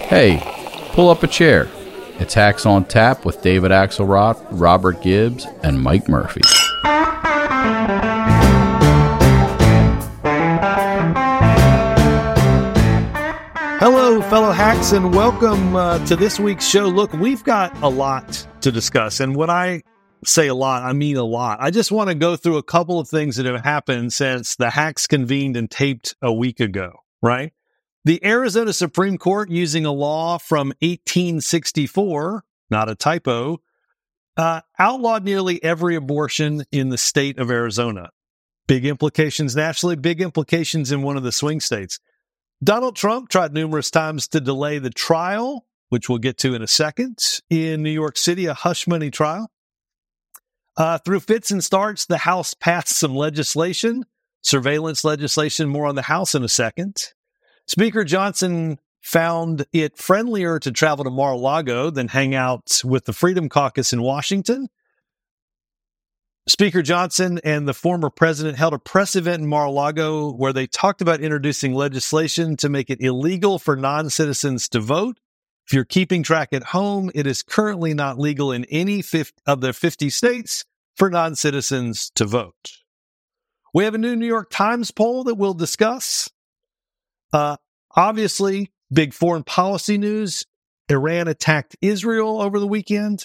Hey, pull up a chair. It's Hacks on Tap with David Axelrod, Robert Gibbs, and Mike Murphy. Hello, fellow hacks, and welcome to this week's show. Look, we've got a lot to discuss, and when I say a lot, I mean a lot. I just want to go through a couple of things that have happened since the hacks convened and taped a week ago, right? The Arizona Supreme Court, using a law from 1864, not a typo, outlawed nearly every abortion in the state of Arizona. Big implications nationally, big implications in one of the swing states. Donald Trump tried numerous times to delay the trial, which we'll get to in a second, in New York City, a hush money trial. Through fits and starts, the House passed some legislation, surveillance legislation, more on the House in a second. Speaker Johnson found it friendlier to travel to Mar-a-Lago than hang out with the Freedom Caucus in Washington. Speaker Johnson and the former president held a press event in Mar-a-Lago where they talked about introducing legislation to make it illegal for non-citizens to vote. If you're keeping track at home, it is currently not legal in any of the 50 states for non-citizens to vote. We have a new New York Times poll that we'll discuss. Obviously, big foreign policy news. Iran attacked Israel over the weekend.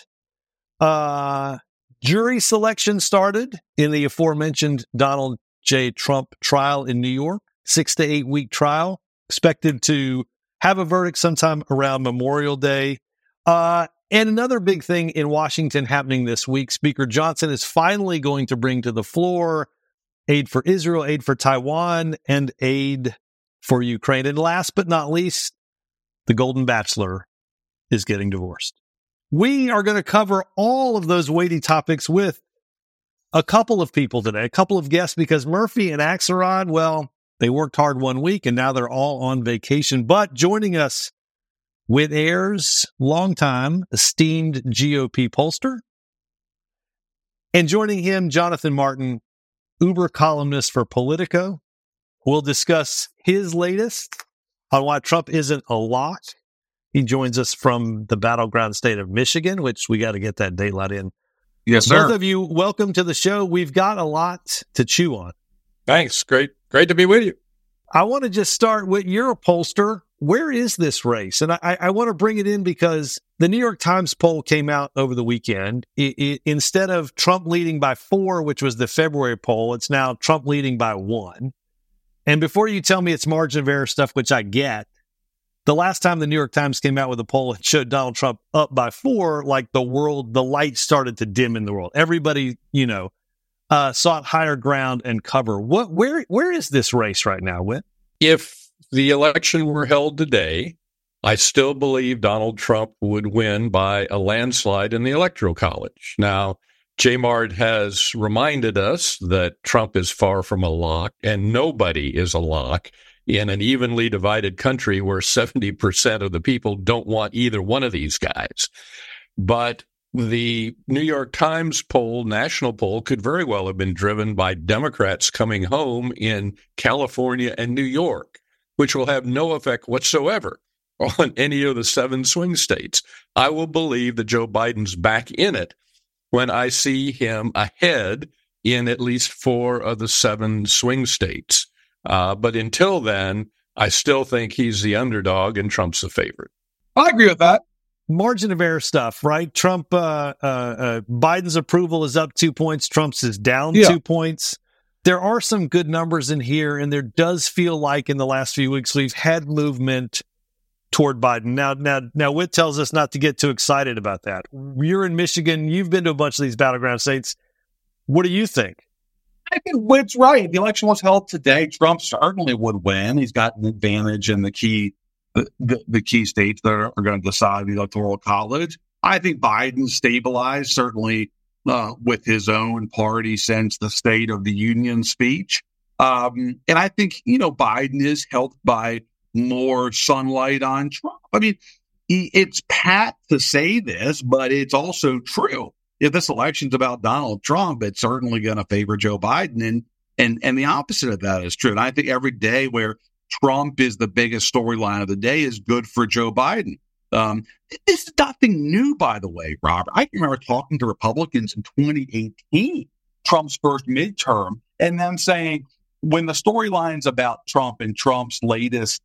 Jury selection started in the aforementioned Donald J. Trump trial in New York. 6 to 8 week trial. Expected to have a verdict sometime around Memorial Day. And another big thing in Washington happening this week. Speaker Johnson is finally going to bring to the floor aid for Israel, aid for Taiwan, and aid for Ukraine. And last but not least, the Golden Bachelor is getting divorced. We are going to cover all of those weighty topics with a couple of people today, a couple of guests, because Murphy and Axelrod, well, they worked hard one week and now they're all on vacation. But joining us, Whit Ayers, longtime esteemed GOP pollster, and joining him, Jonathan Martin, Uber columnist for Politico. We'll discuss his latest on why Trump isn't a lock. He joins us from the battleground state of Michigan, which we got to get that daylight in. Yes, sir. Both of you, welcome to the show. We've got a lot to chew on. Thanks. Great to be with you. I want to just start with, you're a pollster. Where is this race? And I want to bring it in because the New York Times poll came out over the weekend. Instead of Trump leading by 4, which was the February poll, it's now Trump leading by 1. And before you tell me it's margin of error stuff, which I get, the last time the New York Times came out with a poll, it showed Donald Trump up by 4, like the light started to dim in the world. Everybody, sought higher ground and cover. Where is this race right now, Whit? If the election were held today, I still believe Donald Trump would win by a landslide in the Electoral College. Now, J-Mart has reminded us that Trump is far from a lock, and nobody is a lock in an evenly divided country where 70% of the people don't want either one of these guys. But the New York Times poll, national poll, could very well have been driven by Democrats coming home in California and New York, which will have no effect whatsoever on any of the 7 swing states. I will believe that Joe Biden's back in it when I see him ahead in at least 4 of the 7 swing states. But until then, I still think he's the underdog and Trump's the favorite. I agree with that. Margin of error stuff, right? Trump, Biden's approval is up 2 points. Trump's is down 2 points. There are some good numbers in here, and there does feel like in the last few weeks we've had movement toward Biden. Now, Whit tells us not to get too excited about that. You're in Michigan. You've been to a bunch of these battleground states. What do you think? I think Whit's right. The election was held today. Trump certainly would win. He's got an advantage in the key states that are going to decide the Electoral College. I think Biden stabilized, certainly with his own party since the State of the Union speech. And I think, Biden is helped by more sunlight on Trump. I mean, it's pat to say this, but it's also true. If this election's about Donald Trump, it's certainly going to favor Joe Biden. And the opposite of that is true. And I think every day where Trump is the biggest storyline of the day is good for Joe Biden. This is nothing new, by the way, Robert. I can remember talking to Republicans in 2018, Trump's first midterm, and them saying when the storyline's about Trump and Trump's latest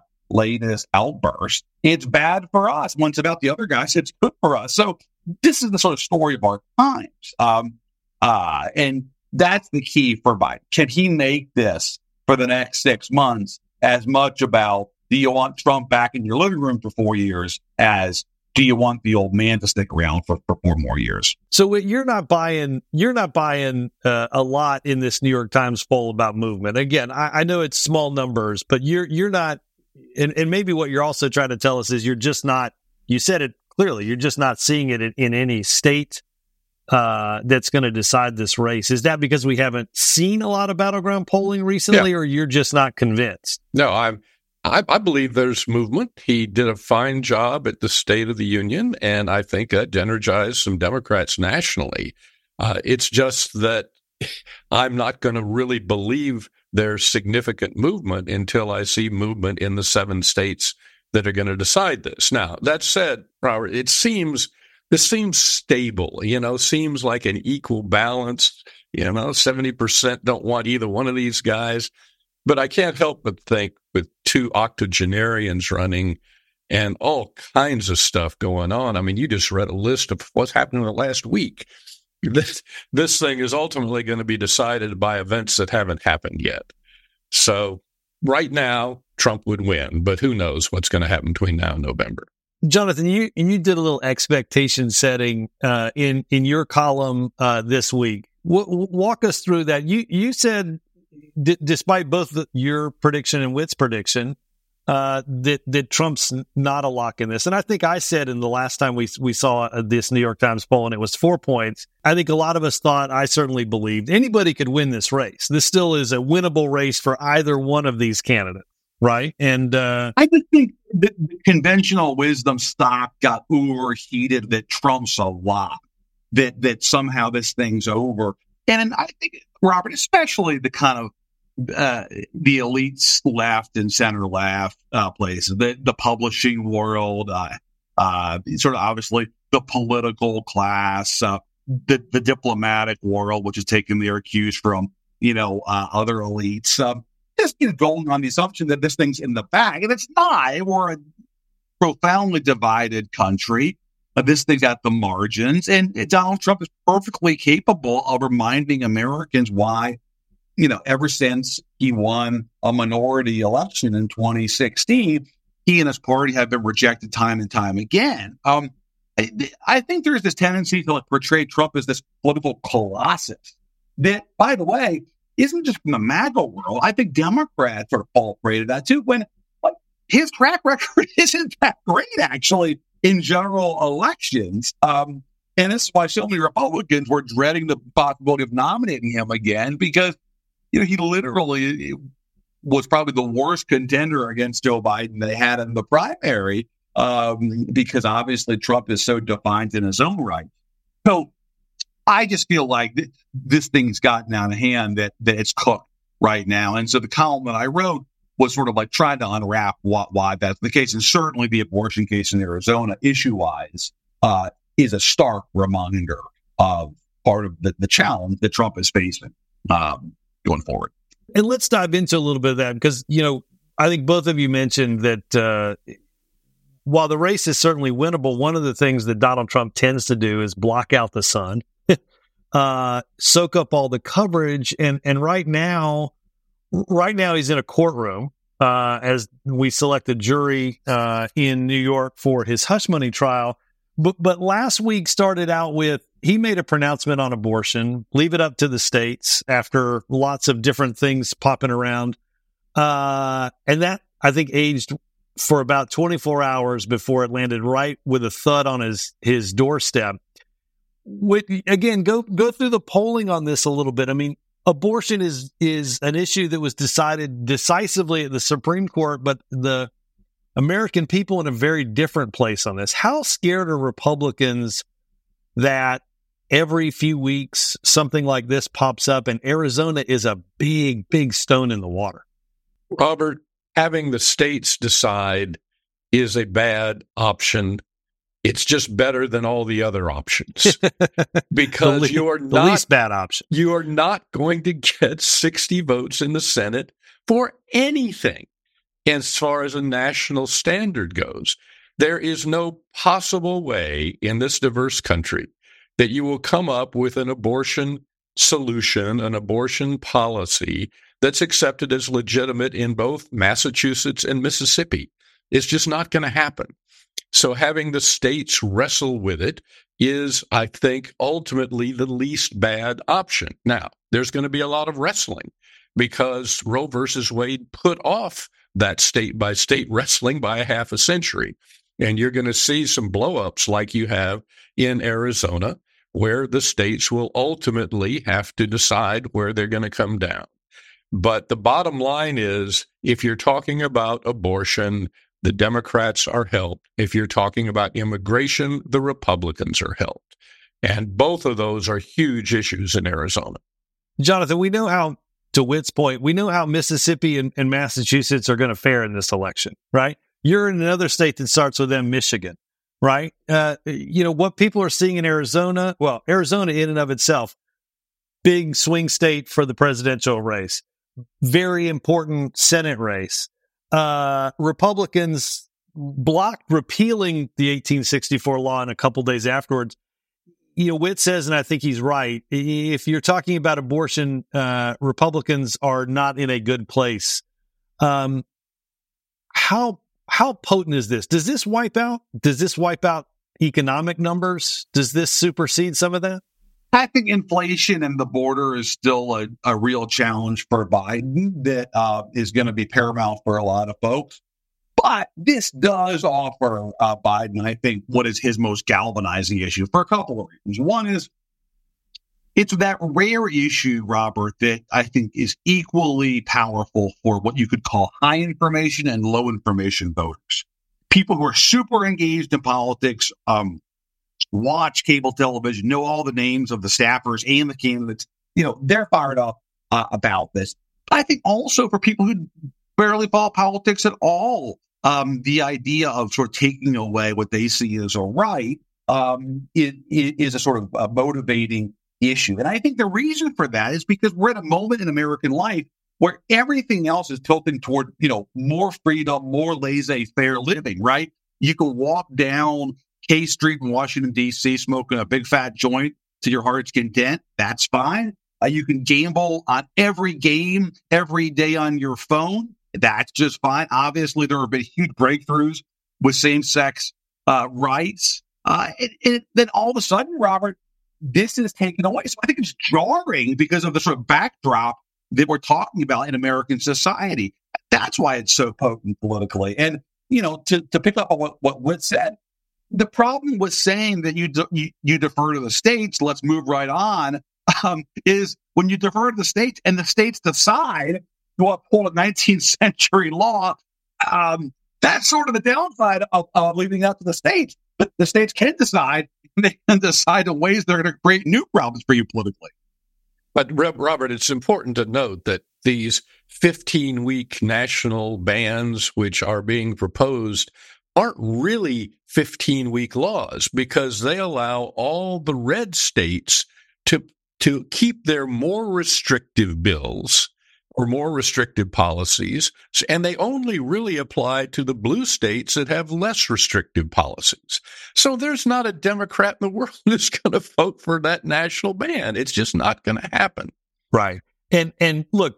outburst, it's bad for us. When it's about the other guys, it's good for us. So this is the sort of story of our times. And that's the key for Biden. Can he make this for the next 6 months as much about, do you want Trump back in your living room for 4 years, as do you want the old man to stick around for 4 more years? So you're not buying a lot in this New York Times poll about movement. Again, I know it's small numbers, but you're not, and maybe what you're also trying to tell us is you're just not, you said it clearly, you're just not seeing it in any state that's going to decide this race. Is that because we haven't seen a lot of battleground polling recently, or you're just not convinced? No, I believe there's movement. He did a fine job at the State of the Union, and I think that energized some Democrats nationally. It's just that I'm not going to really believe there's significant movement until I see movement in the 7 states that are going to decide this. Now, that said, Robert, this seems stable, seems like an equal balance. 70% don't want either one of these guys. But I can't help but think, with 2 octogenarians running and all kinds of stuff going on. I mean, you just read a list of what's happened in the last week. This thing is ultimately going to be decided by events that haven't happened yet. So right now, Trump would win, but who knows what's going to happen between now and November. Jonathan, you did a little expectation setting in your column this week. Walk us through that. You said, despite both your prediction and Witt's prediction, that Trump's not a lock in this. And I think I said in the last time we saw this New York Times poll, and it was 4 points, I think a lot of us thought, I certainly believed, anybody could win this race. This still is a winnable race for either one of these candidates, right? And I just think the conventional wisdom stock got overheated that Trump's a lock, that somehow this thing's over. And I think, Robert, especially the kind of the elites left and center left places, the publishing world, sort of obviously the political class, the diplomatic world, which is taking their cues from, other elites, just going on the assumption that this thing's in the bag. And it's not. We're a profoundly divided country. This thing's at the margins. And Donald Trump is perfectly capable of reminding Americans why, ever since he won a minority election in 2016, he and his party have been rejected time and time again. I think there's this tendency to portray Trump as this political colossus that, by the way, isn't just from the MAGA world. I think Democrats are all afraid of that too, when his track record isn't that great, actually, in general elections. And this is why so many Republicans were dreading the possibility of nominating him again, because he literally was probably the worst contender against Joe Biden they had in the primary, because obviously Trump is so defined in his own right. So I just feel like this thing's gotten out of hand, that it's cooked right now. And so the column that I wrote was sort of like trying to unwrap why that's the case. And certainly the abortion case in Arizona, issue-wise, is a stark reminder of part of the challenge that Trump is facing going forward. And let's dive into a little bit of that, because, I think both of you mentioned that while the race is certainly winnable, one of the things that Donald Trump tends to do is block out the sun, soak up all the coverage. And right now he's in a courtroom as we select a jury in New York for his hush money trial. But last week started out with, he made a pronouncement on abortion, leave it up to the states, after lots of different things popping around. And that, I think, aged for about 24 hours before it landed right with a thud on his doorstep. Again, go through the polling on this a little bit. I mean, abortion is an issue that was decided decisively at the Supreme Court, but the American people in a very different place on this. How scared are Republicans that every few weeks something like this pops up, and Arizona is a big, big stone in the water? Robert, having the states decide is a bad option. It's just better than all the other options because the least bad option. You are not going to get 60 votes in the Senate for anything as far as a national standard goes. There is no possible way in this diverse country that you will come up with an abortion solution, an abortion policy that's accepted as legitimate in both Massachusetts and Mississippi. It's just not going to happen. So having the states wrestle with it is, I think, ultimately the least bad option. Now, there's going to be a lot of wrestling because Roe versus Wade put off that state-by-state wrestling by a half a century. And you're going to see some blow-ups like you have in Arizona, where the states will ultimately have to decide where they're going to come down. But the bottom line is, if you're talking about abortion, the Democrats are helped. If you're talking about immigration, the Republicans are helped. And both of those are huge issues in Arizona. Jonathan, we know how, to Whit's point, we know how Mississippi and Massachusetts are going to fare in this election, right? You're in another state that starts with them, Michigan, right? What people are seeing in Arizona, well, Arizona in and of itself, big swing state for the presidential race, very important Senate race. Republicans blocked repealing the 1864 law, and a couple days afterwards, Whit says, and I think he's right, if you're talking about abortion, Republicans are not in a good place. How potent is this? Does this wipe out economic numbers? Does this supersede some of that? I think inflation and the border is still a real challenge for Biden that is going to be paramount for a lot of folks. But this does offer Biden, I think, what is his most galvanizing issue for a couple of reasons. One is it's that rare issue, Robert, that I think is equally powerful for what you could call high information and low information voters. People who are super engaged in politics, watch cable television, know all the names of the staffers and the candidates. They're fired up about this. But I think also for people who barely follow politics at all, the idea of sort of taking away what they see as a right is a sort of a motivating issue. And I think the reason for that is because we're at a moment in American life where everything else is tilting toward, more freedom, more laissez-faire living, right? You can walk down K Street in Washington, D.C., smoking a big fat joint to your heart's content. That's fine. You can gamble on every game every day on your phone. That's just fine. Obviously, there have been huge breakthroughs with same-sex rights. And then all of a sudden, Robert, this is taken away. So I think it's jarring because of the sort of backdrop that we're talking about in American society. That's why it's so potent politically. And, to pick up on what Whit said, the problem with saying that you defer to the states, let's move right on, is when you defer to the states and the states decide to uphold a 19th century law, that's sort of the downside of leaving that to the states. But the states can decide, they can decide in ways that are going to create new problems for you politically. But Robert, it's important to note that these 15-week national bans, which are being proposed, aren't really 15-week laws because they allow all the red states to keep their more restrictive bills or more restrictive policies, and they only really apply to the blue states that have less restrictive policies. So there's not a Democrat in the world that's going to vote for that national ban. It's just not going to happen. Right. And look,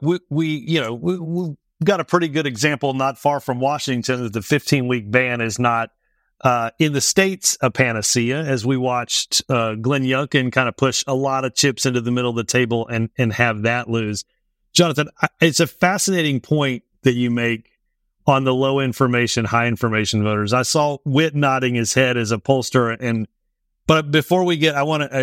we've got a pretty good example not far from Washington that the 15-week ban is not in the states a panacea, as we watched Glenn Youngkin kind of push a lot of chips into the middle of the table and have that lose. Jonathan, it's a fascinating point that you make on the low information, high information voters. I saw Whit nodding his head as a pollster, but before we get, I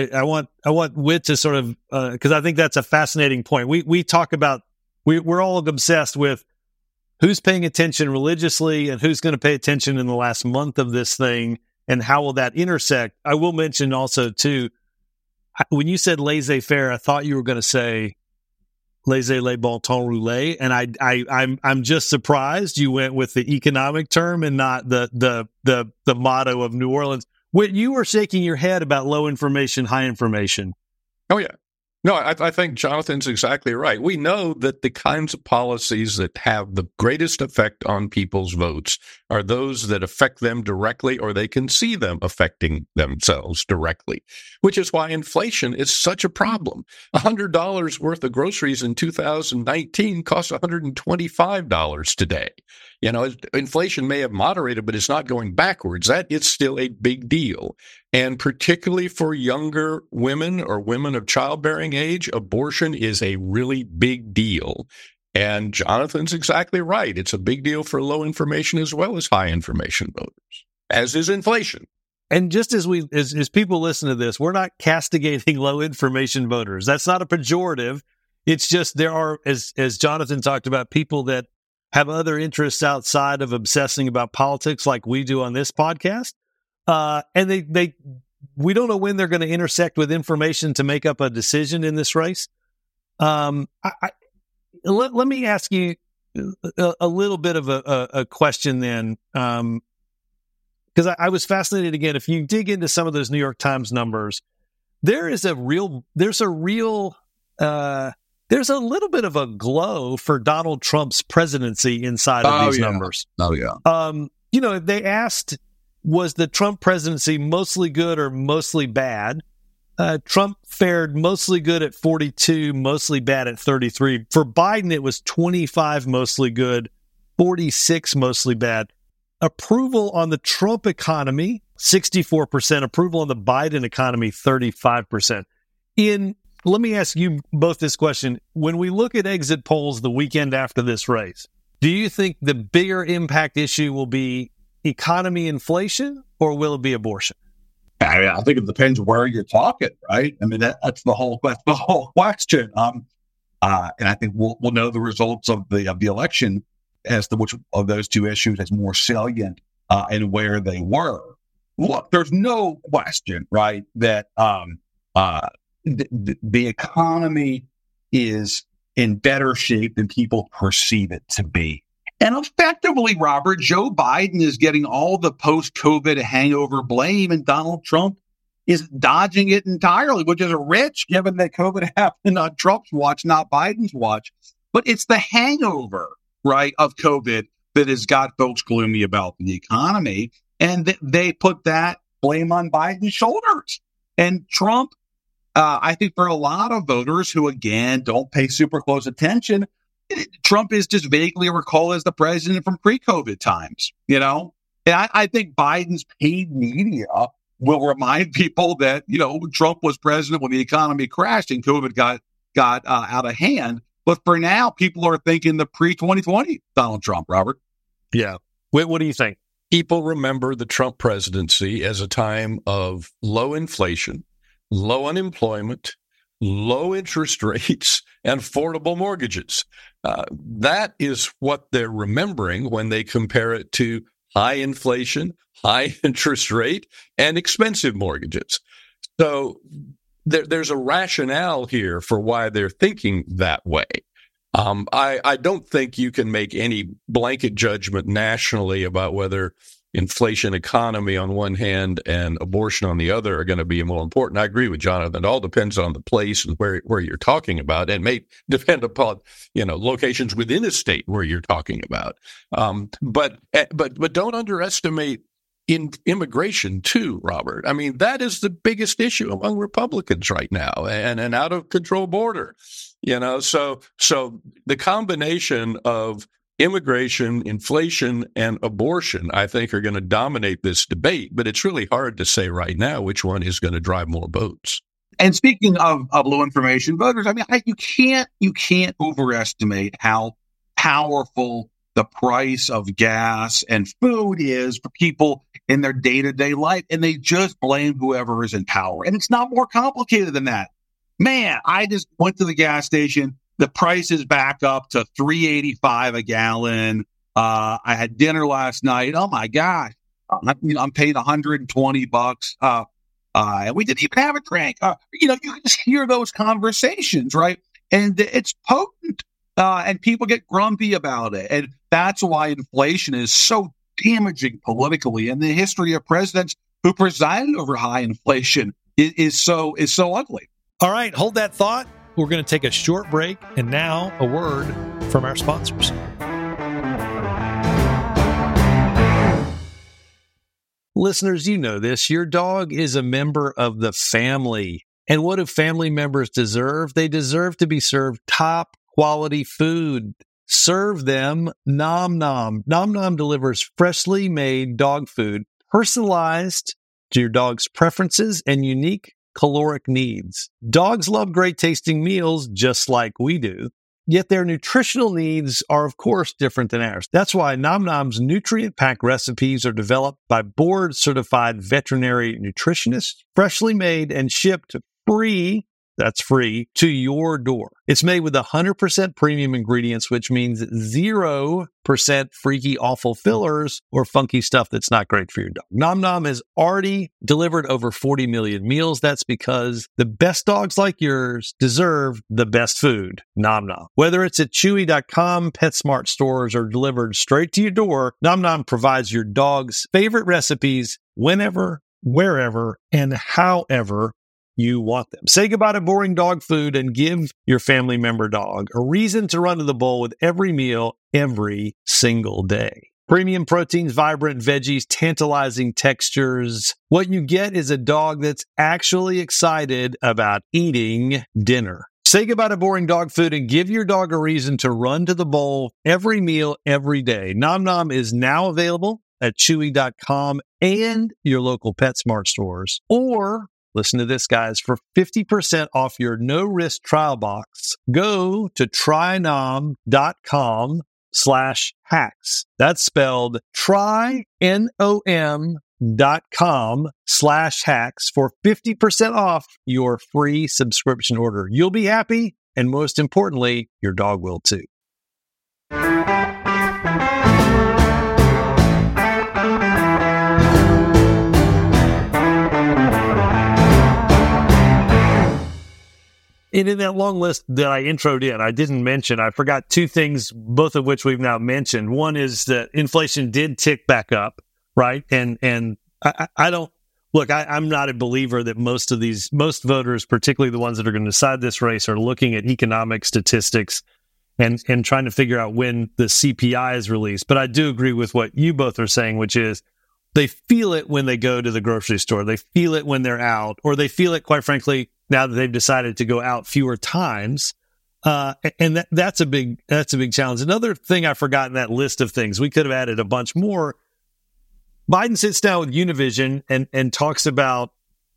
want Whit to sort of because I think that's a fascinating point. We talk about we're all obsessed with who's paying attention religiously and who's going to pay attention in the last month of this thing, and how will that intersect? I will mention also too, when you said laissez-faire, I thought you were going to say laissez-les bon temps rouler. And I'm just surprised you went with the economic term and not the motto of New Orleans. When you were shaking your head about low information, high information. Oh, yeah. No, I think Jonathan's exactly right. We know that the kinds of policies that have the greatest effect on people's votes are those that affect them directly, or they can see them affecting themselves directly, which is why inflation is such a problem. $100 worth of groceries in 2019 costs $125 today. You know, inflation may have moderated, but it's not going backwards. That is still a big deal. And particularly for younger women or women of childbearing age, abortion is a really big deal. And Jonathan's exactly right. It's a big deal for low information as well as high information voters, as is inflation. And just as people listen to this, we're not castigating low information voters. That's not a pejorative. It's just there are, as Jonathan talked about, people that have other interests outside of obsessing about politics like we do on this podcast. And we don't know when they're going to intersect with information to make up a decision in this race. Let me ask you a little bit of a question then, because I was fascinated again. If you dig into some of those New York Times numbers, there's a little bit of a glow for Donald Trump's presidency inside of these numbers. Oh, yeah. They asked, was the Trump presidency mostly good or mostly bad? Trump fared mostly good at 42, mostly bad at 33. For Biden, it was 25 mostly good, 46 mostly bad. Approval on the Trump economy, 64%. Approval on the Biden economy, 35%. Let me ask you both this question. When we look at exit polls the weekend after this race, do you think the bigger impact issue will be economy inflation, or will it be abortion? I think it depends where you're talking, right? I mean, that's the whole question. And I think we'll know the results of the election as to which of those two issues is more salient and where they were. Look, there's no question, right, that the economy is in better shape than people perceive it to be. And effectively, Robert, Joe Biden is getting all the post-COVID hangover blame, and Donald Trump is dodging it entirely, which is rich, given that COVID happened on Trump's watch, not Biden's watch. But it's the hangover, right, of COVID that has got folks gloomy about the economy. And they put that blame on Biden's shoulders. And Trump, I think for a lot of voters who, again, don't pay super close attention, Trump is just vaguely recalled as the president from pre-COVID times, And I think Biden's paid media will remind people that, Trump was president when the economy crashed and COVID got out of hand. But for now, people are thinking the pre-2020 Donald Trump, Robert. Yeah. What do you think? People remember the Trump presidency as a time of low inflation, low unemployment, low interest rates, and affordable mortgages. That is what they're remembering when they compare it to high inflation, high interest rate, and expensive mortgages. So there's a rationale here for why they're thinking that way. I don't think you can make any blanket judgment nationally about whether inflation, economy on one hand and abortion on the other are going to be more important. I agree with Jonathan. It all depends on the place and where you're talking about, and may depend upon, locations within a state where you're talking about. But don't underestimate immigration too, Robert. I mean, that is the biggest issue among Republicans right now, and an out of control border, so the combination of immigration, inflation, and abortion, I think, are going to dominate this debate. But it's really hard to say right now which one is going to drive more votes. And speaking of low information voters, I mean, you can't overestimate how powerful the price of gas and food is for people in their day-to-day life. And they just blame whoever is in power. And it's not more complicated than that. Man, I just went to the gas station. The price is back up to $3.85 a gallon. I had dinner last night. Oh my gosh, I'm paying $120. And we didn't even have a drink. You can just hear those conversations, right? and it's potent. And people get grumpy about it. And that's why inflation is so damaging politically. And the history of presidents who presided over high inflation is so ugly. All right, hold that thought. We're going to take a short break. And now a word from our sponsors. Listeners, you know this. Your dog is a member of the family. And what do family members deserve? They deserve to be served top quality food. Serve them Nom Nom. Nom Nom delivers freshly made dog food, personalized to your dog's preferences and unique caloric needs. Dogs love great tasting meals just like we do. Yet their nutritional needs are, of course, different than ours. That's why Nom Nom's nutrient-packed recipes are developed by board-certified veterinary nutritionists, freshly made and shipped free, that's free, to your door. It's made with 100% premium ingredients, which means 0% freaky, awful fillers or funky stuff that's not great for your dog. Nom Nom has already delivered over 40 million meals. That's because the best dogs like yours deserve the best food. Nom Nom. Whether it's at Chewy.com, PetSmart stores, or delivered straight to your door, Nom Nom provides your dog's favorite recipes whenever, wherever, and however you want them. Say goodbye to boring dog food and give your family member dog a reason to run to the bowl with every meal, every single day. Premium proteins, vibrant veggies, tantalizing textures. What you get is a dog that's actually excited about eating dinner. Say goodbye to boring dog food and give your dog a reason to run to the bowl every meal, every day. Nom Nom is now available at Chewy.com and your local PetSmart stores. Or listen to this, guys. For 50% off your no-risk trial box, go to trynom.com/hacks. That's spelled trynom.com/hacks for 50% off your free subscription order. You'll be happy, and most importantly, your dog will too. And in that long list that I introed in, I didn't mention, I forgot two things, both of which we've now mentioned. One is that inflation did tick back up, right? And I don't, look, I'm not a believer that most voters, particularly the ones that are going to decide this race, are looking at economic statistics and trying to figure out when the CPI is released. But I do agree with what you both are saying, which is they feel it when they go to the grocery store. They feel it when they're out, or they feel it, quite frankly, now that they've decided to go out fewer times. And that's a big challenge. Another thing I forgot in that list of things, we could have added a bunch more. Biden sits down with Univision and talks about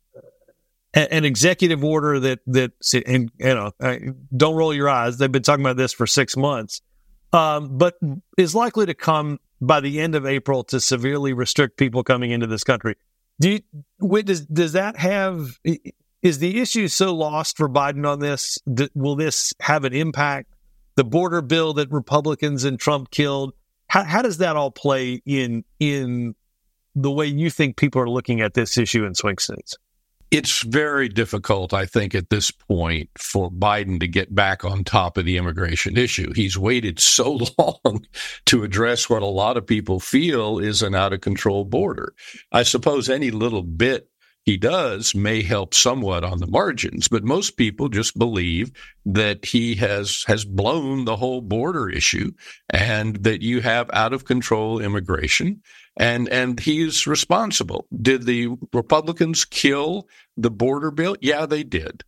an executive order that and don't roll your eyes. They've been talking about this for 6 months, but is likely to come by the end of April to severely restrict people coming into this country. Does that have? Is the issue so lost for Biden on this? Will this have an impact? The border bill that Republicans and Trump killed, how does that all play in the way you think people are looking at this issue in swing states? It's very difficult, I think, at this point for Biden to get back on top of the immigration issue. He's waited so long to address what a lot of people feel is an out-of-control border. I suppose any little bit he does may help somewhat on the margins, but most people just believe that he has blown the whole border issue and that you have out of control immigration and he's responsible. Did the Republicans kill the border bill? Yeah, they did.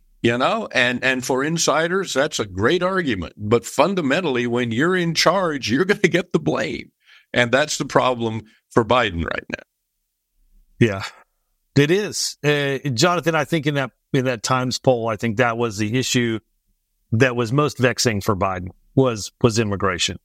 And for insiders, that's a great argument. But fundamentally, when you're in charge, you're going to get the blame. And that's the problem for Biden right now. Yeah. It is. Jonathan, I think in that Times poll, I think that was the issue that was most vexing for Biden was immigration.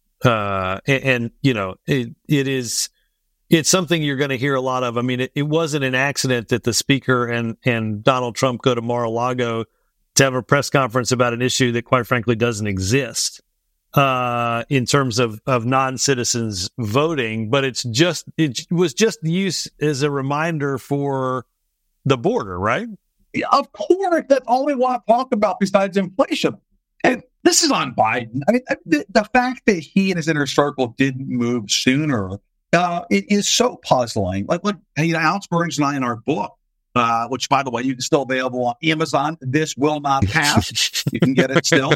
It's something you're going to hear a lot of. I mean, it wasn't an accident that the speaker and Donald Trump go to Mar-a-Lago to have a press conference about an issue that, quite frankly, doesn't exist in terms of non-citizens voting, but it was just used as a reminder for the border, right? Of course, that's all we want to talk about besides inflation. And this is on Biden. I mean, the fact that he and his inner circle didn't move sooner, it is so puzzling. Like, Alex Burns and I in our book, which, by the way, you can still available on Amazon. This will not pass. You can get it still.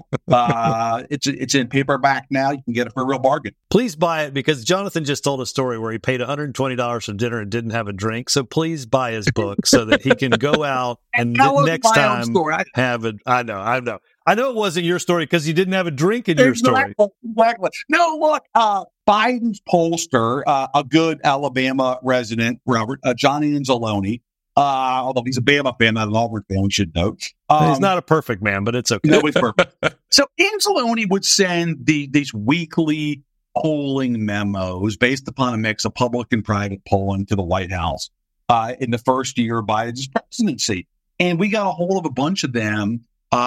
It's in paperback now. You can get it for a real bargain. Please buy it, because Jonathan just told a story where he paid $120 for dinner and didn't have a drink. So please buy his book so that he can go out and next time have it. I know it wasn't your story because you didn't have a drink in your story. Exactly. No, look, Biden's pollster, a good Alabama resident, Robert, John Anzalone, although he's a Bama fan, not an Auburn fan, we should note. He's not a perfect man, but it's okay. No, he's perfect. So Anzalone would send these weekly polling memos based upon a mix of public and private polling to the White House in the first year of Biden's presidency. And we got a hold of a bunch of them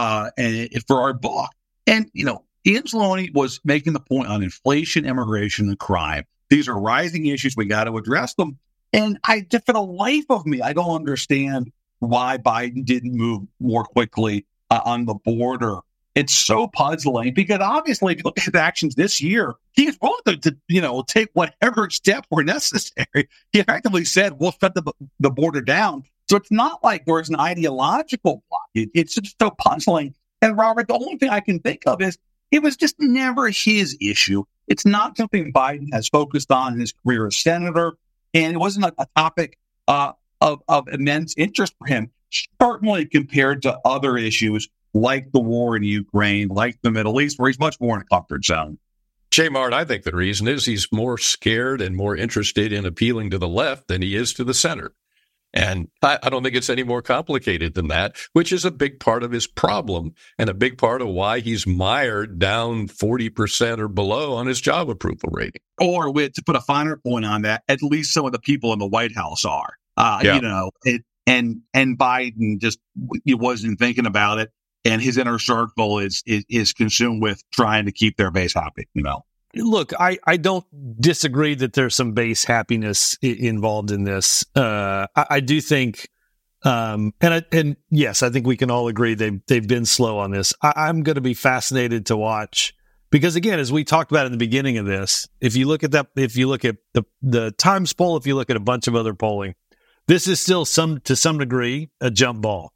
for our book. And, Anzalone was making the point on inflation, immigration, and crime. These are rising issues. We got to address them. And for the life of me, I don't understand why Biden didn't move more quickly on the border. It's so puzzling because obviously, if you look at his actions this year, he's willing to take whatever steps were necessary. He effectively said, we'll shut the border down. So it's not like there's an ideological blockage. It's just so puzzling. And Robert, the only thing I can think of is it was just never his issue. It's not something Biden has focused on in his career as senator. And it wasn't a topic of immense interest for him, certainly compared to other issues like the war in Ukraine, like the Middle East, where he's much more in a comfort zone. J. Mart, I think the reason is he's more scared and more interested in appealing to the left than he is to the center. And I don't think it's any more complicated than that, which is a big part of his problem and a big part of why he's mired down 40% or below on his job approval rating. Or to put a finer point on that, at least some of the people in the White House are. And Biden just wasn't thinking about it, and his inner circle is consumed with trying to keep their base happy. Look, I don't disagree that there's some base happiness involved in this. I do think, and yes, I think we can all agree they've been slow on this. I'm going to be fascinated to watch, because again, as we talked about in the beginning of this, if you look at the Times poll, if you look at a bunch of other polling, this is still to some degree a jump ball,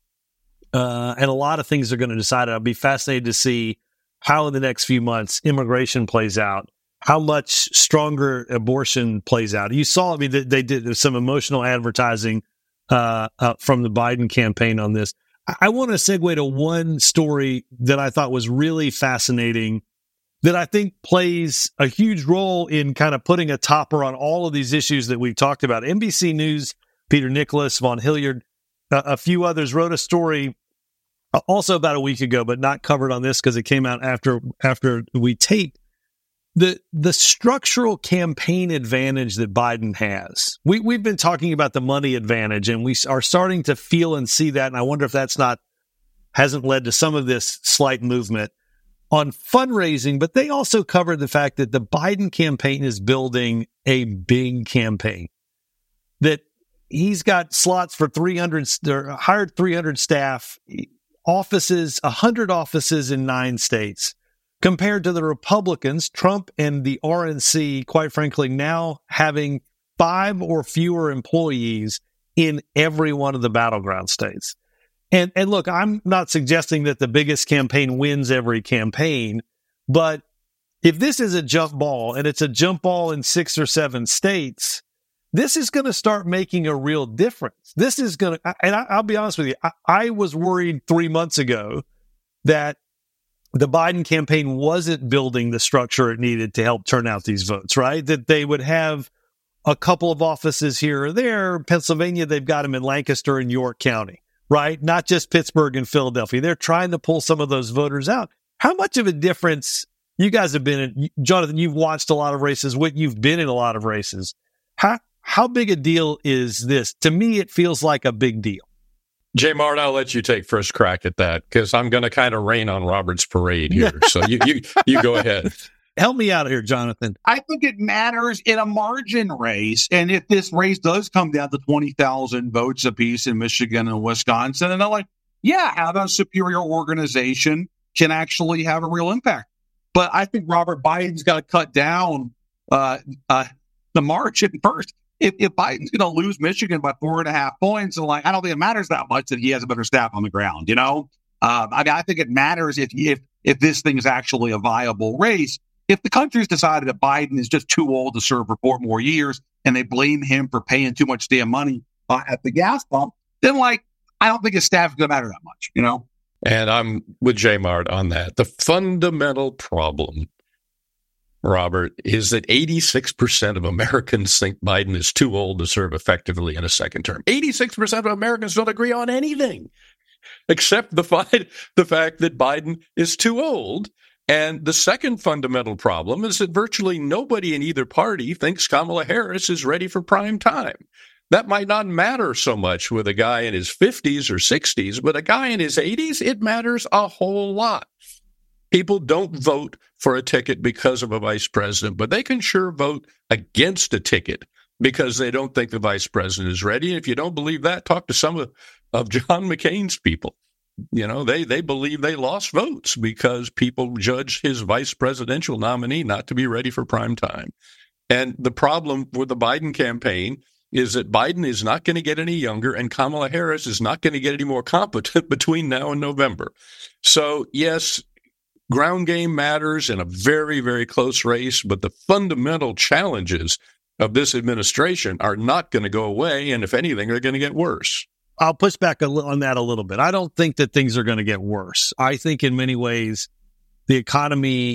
and a lot of things are going to decide it. I'll be fascinated to see how in the next few months immigration plays out, how much stronger abortion plays out. You saw, they did some emotional advertising from the Biden campaign on this. I want to segue to one story that I thought was really fascinating, that I think plays a huge role in kind of putting a topper on all of these issues that we've talked about. NBC News, Peter Nicholas, Vaughn Hilliard, a few others wrote a story also about a week ago, but not covered on this because it came out after we taped. The structural campaign advantage that Biden has. We've been talking about the money advantage, and we are starting to feel and see that. And I wonder if hasn't led to some of this slight movement on fundraising. But they also covered the fact that the Biden campaign is building a big campaign, that he's got slots for 300, or hired 300 staff, offices, 100 offices in 9 states, compared to the Republicans, Trump and the RNC, quite frankly, now having 5 or fewer employees in every one of the battleground states. And look, I'm not suggesting that the biggest campaign wins every campaign, but if this is a jump ball, and it's a jump ball in 6 or 7 states, this is going to start making a real difference. This is going to, and I'll be honest with you, I was worried 3 months ago that the Biden campaign wasn't building the structure it needed to help turn out these votes, right? That they would have a couple of offices here or there. Pennsylvania, they've got them in Lancaster and York County, right? Not just Pittsburgh and Philadelphia. They're trying to pull some of those voters out. How much of a difference, you guys have been in, Jonathan, you've watched a lot of races, you've been in a lot of races. How big a deal is this? To me, it feels like a big deal. J. Mart, I'll let you take first crack at that, because I'm going to kind of rain on Robert's parade here. So you go ahead. Help me out here, Jonathan. I think it matters in a margin race. And if this race does come down to 20,000 votes apiece in Michigan and Wisconsin, and they're like, yeah, have a superior organization, can actually have a real impact. But I think Robert Biden's got to cut down the margin first. If Biden's going to lose Michigan by 4.5 points, and I don't think it matters that much that he has a better staff on the ground. I think it matters if this thing is actually a viable race. If the country's decided that Biden is just too old to serve for 4 more years, and they blame him for paying too much damn money at the gas pump, then I don't think his staff is going to matter that much. And I'm with J. Mart on that. The fundamental problem, Robert, is that 86% of Americans think Biden is too old to serve effectively in a second term. 86% of Americans don't agree on anything except the fact that Biden is too old. And the second fundamental problem is that virtually nobody in either party thinks Kamala Harris is ready for prime time. That might not matter so much with a guy in his 50s or 60s, but a guy in his 80s, it matters a whole lot. People don't vote for a ticket because of a vice president, but they can sure vote against a ticket because they don't think the vice president is ready. And if you don't believe that, talk to some of John McCain's people. They believe they lost votes because people judged his vice presidential nominee not to be ready for prime time. And the problem with the Biden campaign is that Biden is not going to get any younger and Kamala Harris is not going to get any more competent between now and November. So, yes, ground game matters in a very, very close race, but the fundamental challenges of this administration are not going to go away, and if anything, they're going to get worse. I'll push back on that a little bit. I don't think that things are going to get worse. I think in many ways the economy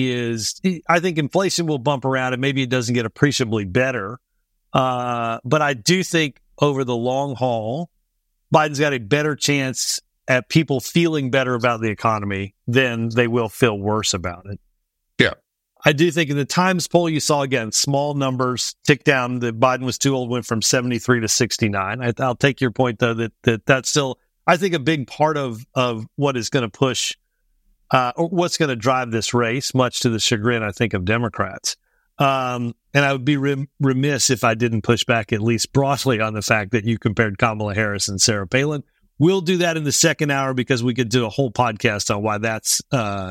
I think inflation will bump around and maybe it doesn't get appreciably better. But I do think over the long haul, Biden's got a better chance at people feeling better about the economy than they will feel worse about it. Yeah. I do think in the Times poll you saw, again, small numbers tick down. That Biden was too old, went from 73 to 69. I'll take your point, though, that's still, I think, a big part of what is going to push, or what's going to drive this race, much to the chagrin, I think, of Democrats. And I would be remiss if I didn't push back at least broadly on the fact that you compared Kamala Harris and Sarah Palin. We'll do that in the second hour because we could do a whole podcast on why that's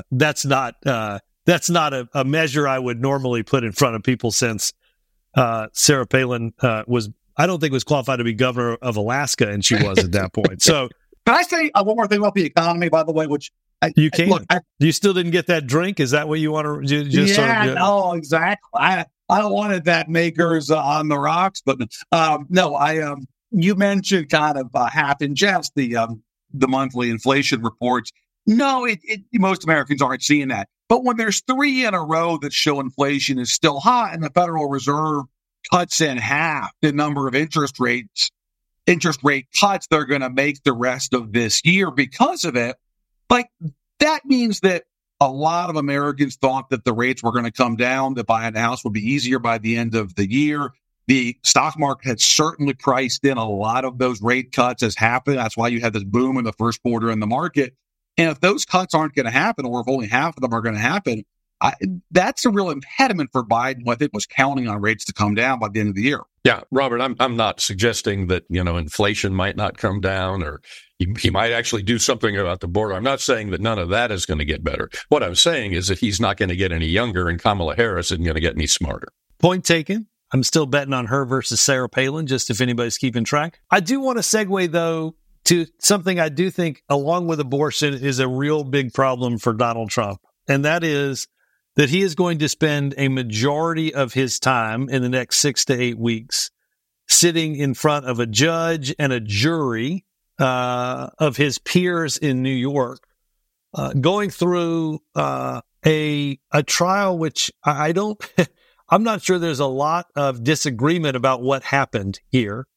not a measure I would normally put in front of people, since Sarah Palin I don't think was qualified to be governor of Alaska, and she was at that point. So, can I say one more thing about the economy, by the way, which you can. Look, you still didn't get that drink? Is that what you want to just sort of do? No, exactly. I wanted that Makers on the rocks, but no, you mentioned kind of half in jest the monthly inflation reports. No, most Americans aren't seeing that. But when there's 3 in a row that show inflation is still hot and the Federal Reserve cuts in half the number of interest rate cuts they're going to make the rest of this year because of it, that means that a lot of Americans thought that the rates were going to come down, that buying a house would be easier by the end of the year. The stock market had certainly priced in a lot of those rate cuts as happened. That's why you had this boom in the first quarter in the market. And if those cuts aren't going to happen, or if only half of them are going to happen, that's a real impediment for Biden, who I think was counting on rates to come down by the end of the year. Yeah, Robert, I'm not suggesting that, inflation might not come down, or he might actually do something about the border. I'm not saying that none of that is going to get better. What I'm saying is that he's not going to get any younger, and Kamala Harris isn't going to get any smarter. Point taken. I'm still betting on her versus Sarah Palin, just if anybody's keeping track. I do want to segue, though, to something I do think, along with abortion, is a real big problem for Donald Trump. And that is that he is going to spend a majority of his time in the next 6 to 8 weeks sitting in front of a judge and a jury of his peers in New York, going through a trial which I'm not sure there's a lot of disagreement about what happened here.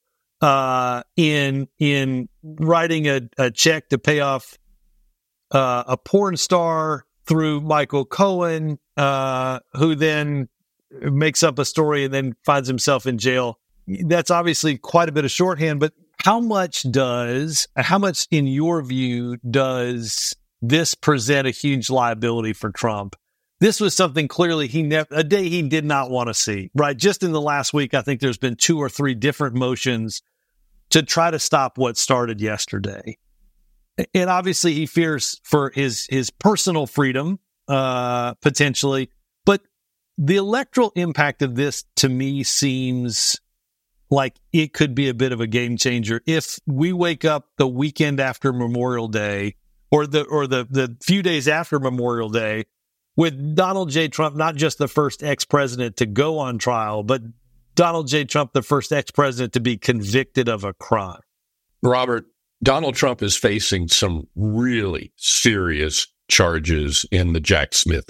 In writing a check to pay off a porn star through Michael Cohen, who then makes up a story and then finds himself in jail. That's obviously quite a bit of shorthand, but how much in your view does this present a huge liability for Trump? This was something clearly a day he did not want to see, right? Just in the last week, I think there's been 2 or 3 different motions to try to stop what started yesterday. and obviously he fears for his personal freedom, potentially. But the electoral impact of this, to me, seems like it could be a bit of a game changer if we wake up the weekend after Memorial Day or the few days after Memorial Day with Donald J. Trump, not just the first ex-president to go on trial, but Donald J. Trump, the first ex-president to be convicted of a crime. Robert, Donald Trump is facing some really serious charges in the Jack Smith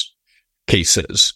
cases.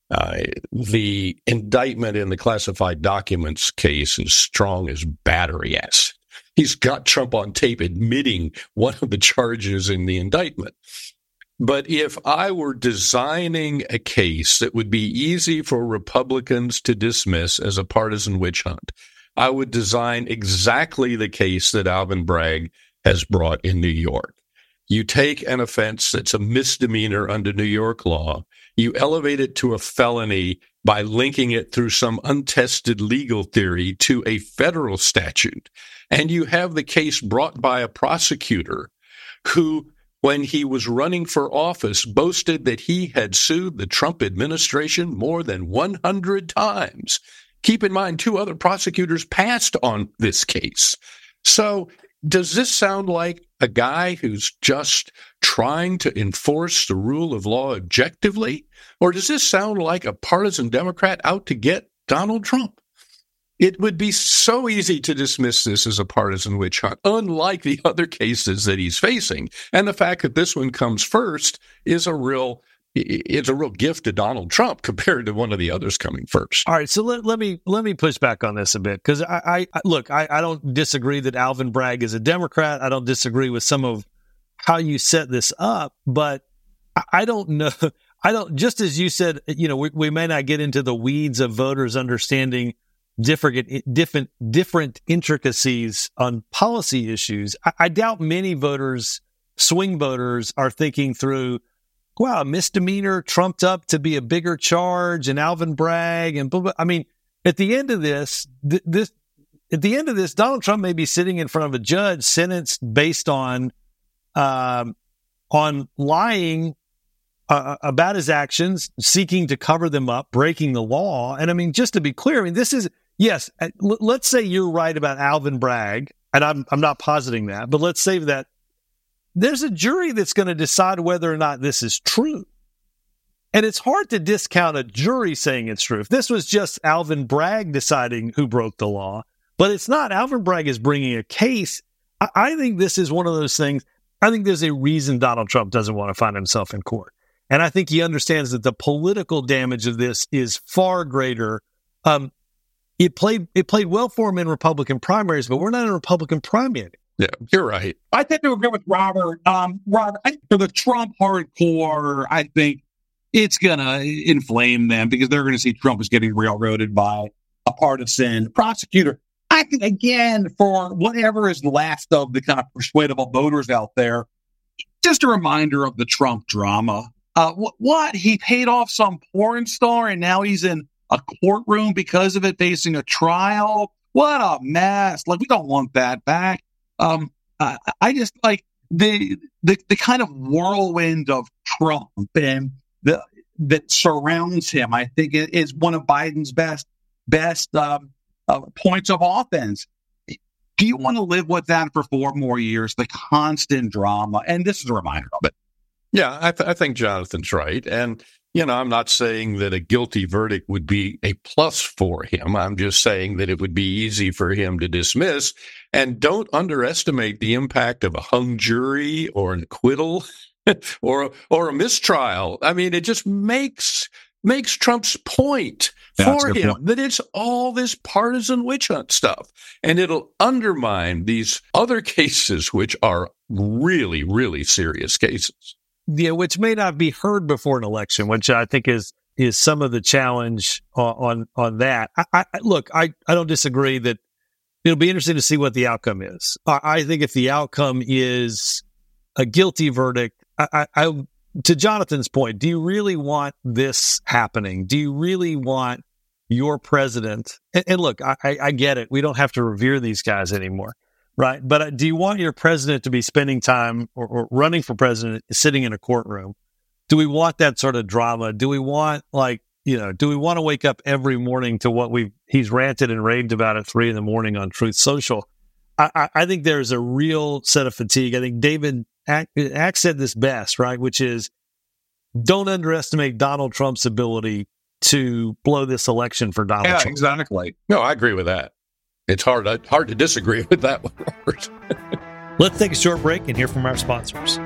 The indictment in the classified documents case is strong as battery acid. He's got Trump on tape admitting one of the charges in the indictment. But if I were designing a case that would be easy for Republicans to dismiss as a partisan witch hunt, I would design exactly the case that Alvin Bragg has brought in New York. You take an offense that's a misdemeanor under New York law, you elevate it to a felony by linking it through some untested legal theory to a federal statute, and you have the case brought by a prosecutor who, when he was running for office, boasted that he had sued the Trump administration more than 100 times. Keep in mind, 2 other prosecutors passed on this case. So does this sound like a guy who's just trying to enforce the rule of law objectively? Or does this sound like a partisan Democrat out to get Donald Trump? It would be so easy to dismiss this as a partisan witch hunt, unlike the other cases that he's facing. And the fact that this one comes first is a real gift to Donald Trump compared to one of the others coming first. All right, so let me push back on this a bit, because I don't disagree that Alvin Bragg is a Democrat. I don't disagree with some of how you set this up, but I don't know. Just as you said, we may not get into the weeds of voters understanding different intricacies on policy issues. I doubt many voters, swing voters, are thinking through, wow, a misdemeanor trumped up to be a bigger charge, and Alvin Bragg, and blah, blah. I mean, at the end of this, Donald Trump may be sitting in front of a judge sentenced based on lying about his actions, seeking to cover them up, breaking the law. And I mean, just to be clear, I mean, this is, yes, let's say you're right about Alvin Bragg, and I'm not positing that, but let's say that there's a jury that's going to decide whether or not this is true. And it's hard to discount a jury saying it's true. If this was just Alvin Bragg deciding who broke the law, but it's not. Alvin Bragg is bringing a case. I think this is one of those things. I think there's a reason Donald Trump doesn't want to find himself in court. And I think he understands that the political damage of this is far greater. It played well for him in Republican primaries, but we're not in a Republican primary. Yeah, you're right. I tend to agree with Robert. Robert, for the Trump hardcore, I think it's going to inflame them because they're going to see Trump is getting railroaded by a partisan prosecutor. I think, again, for whatever is left of the kind of persuadable voters out there, just a reminder of the Trump drama. What? He paid off some porn star and now he's in a courtroom because of it, facing a trial. What a mess. Like, we don't want that back. I just like the kind of whirlwind of Trump and that surrounds him. I think it is one of Biden's best points of offense. Do you want to live with that for 4 more years? The constant drama, and this is a reminder of it. Yeah, I think Jonathan's right, and I'm not saying that a guilty verdict would be a plus for him. I'm just saying that it would be easy for him to dismiss. And don't underestimate the impact of a hung jury or an acquittal or a mistrial. I mean, it just makes Trump's point for him that it's all this partisan witch hunt stuff. And it'll undermine these other cases, which are really, really serious cases. Yeah, which may not be heard before an election, which I think is some of the challenge on that. I don't disagree that it'll be interesting to see what the outcome is. I think if the outcome is a guilty verdict, to Jonathan's point, do you really want this happening? Do you really want your president? And look, I get it. We don't have to revere these guys anymore. right? But do you want your president to be spending time or running for president sitting in a courtroom? Do we want that sort of drama? Do we want do we want to wake up every morning to what he's ranted and raved about at 3 a.m. on Truth Social? I think there's a real set of fatigue. I think David Axe said this best, right? Which is, don't underestimate Donald Trump's ability to blow this election for Donald Trump. Exactly. No, I agree with that. It's hard to disagree with that one, Robert. Let's take a short break and hear from our sponsors.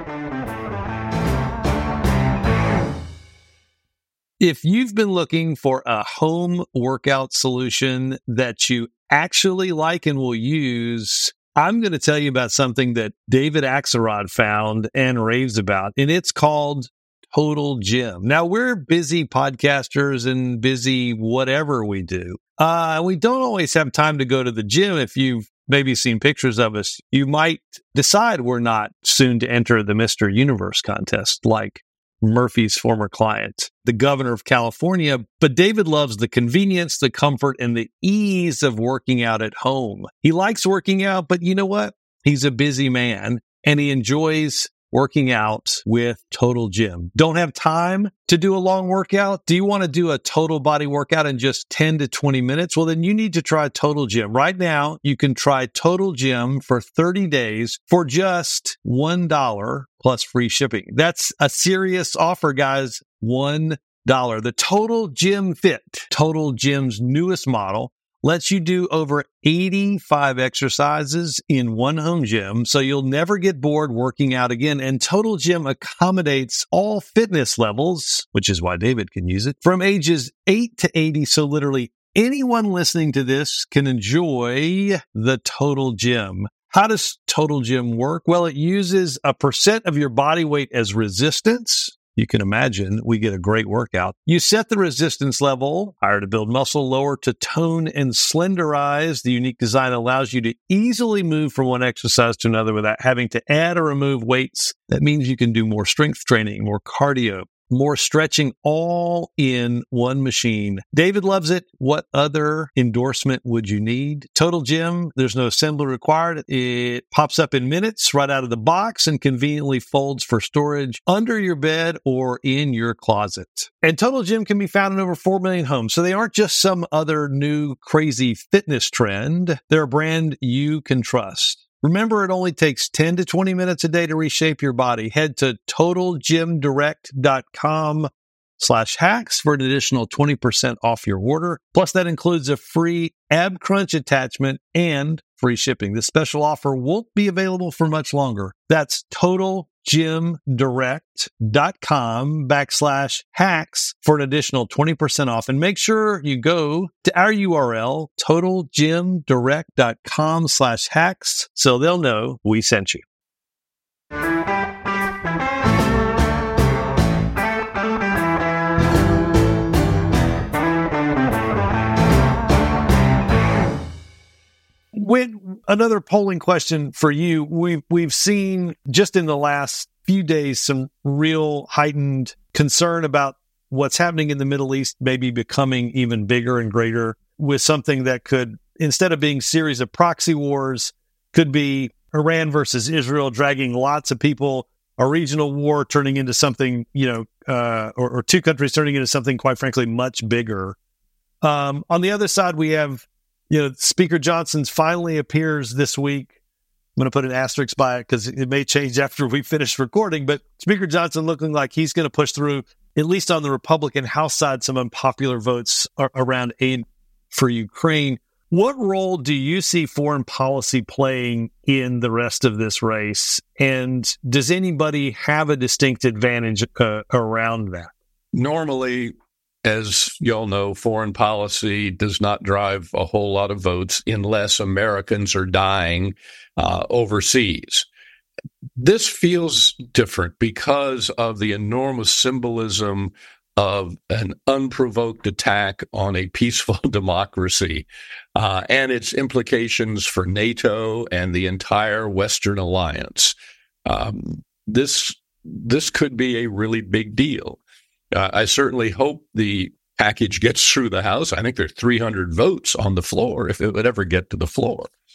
If you've been looking for a home workout solution that you actually like and will use, I'm going to tell you about something that David Axelrod found and raves about, and it's called Total Gym. Now, we're busy podcasters and busy whatever we do. We don't always have time to go to the gym. If you've maybe seen pictures of us, you might decide we're not soon to enter the Mr. Universe contest like Murphy's former client, the governor of California. But David loves the convenience, the comfort, and the ease of working out at home. He likes working out, but you know what? He's a busy man, and he enjoys working out with Total Gym. Don't have time to do a long workout? Do you want to do a total body workout in just 10 to 20 minutes? Well, then you need to try Total Gym. Right now, you can try Total Gym for 30 days for just $1 plus free shipping. That's a serious offer, guys. $1. The Total Gym Fit, Total Gym's newest model, lets you do over 85 exercises in one home gym, so you'll never get bored working out again. And Total Gym accommodates all fitness levels, which is why David can use it, from ages 8 to 80. So literally anyone listening to this can enjoy the Total Gym. How does Total Gym work? Well, it uses a % of your body weight as resistance. You can imagine we get a great workout. You set the resistance level, higher to build muscle, lower to tone and slenderize. The unique design allows you to easily move from one exercise to another without having to add or remove weights. That means you can do more strength training, more cardio, more stretching, all in one machine. David loves it. What other endorsement would you need? Total Gym, there's no assembly required. It pops up in minutes right out of the box and conveniently folds for storage under your bed or in your closet. And Total Gym can be found in over 4 million homes. So they aren't just some other new crazy fitness trend. They're a brand you can trust. Remember, it only takes 10 to 20 minutes a day to reshape your body. Head to TotalGymDirect.com/hacks for an additional 20% off your order. Plus, that includes a free ab crunch attachment and free shipping. This special offer won't be available for much longer. That's TotalGymDirect.com/hacks for an additional 20% off. And make sure you go to our URL, TotalGymDirect.com/hacks, so they'll know we sent you. With another polling question for you, we've seen just in the last few days some real heightened concern about what's happening in the Middle East, maybe becoming even bigger and greater, with something that could, instead of being a series of proxy wars, could be Iran versus Israel, dragging lots of people, a regional war turning into something, or two countries turning into something, quite frankly, much bigger. On the other side, we have Speaker Johnson's finally appears this week. I'm going to put an asterisk by it because it may change after we finish recording, but Speaker Johnson looking like he's going to push through, at least on the Republican House side, some unpopular votes around aid for Ukraine. What role do you see foreign policy playing in the rest of this race? And does anybody have a distinct advantage around that? Normally, as you all know, foreign policy does not drive a whole lot of votes unless Americans are dying overseas. This feels different because of the enormous symbolism of an unprovoked attack on a peaceful democracy and its implications for NATO and the entire Western alliance. This could be a really big deal. I certainly hope the package gets through the House. I think there are 300 votes on the floor if it would ever get to the floor.